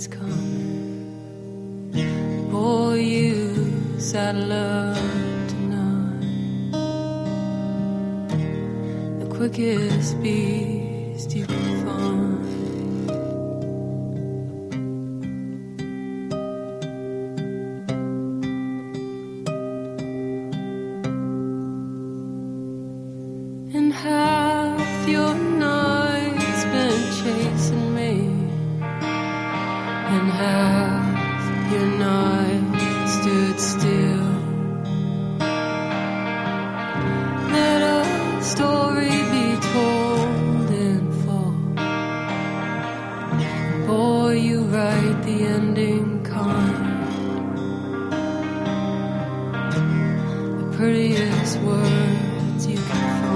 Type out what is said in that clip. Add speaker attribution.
Speaker 1: it's coming. Boy, you said love tonight. The quickest beast you can find. And half your night's been chasing me, and half your night stood still. Let a story be told in full. Boy, you write the ending kind. The prettiest words you can find.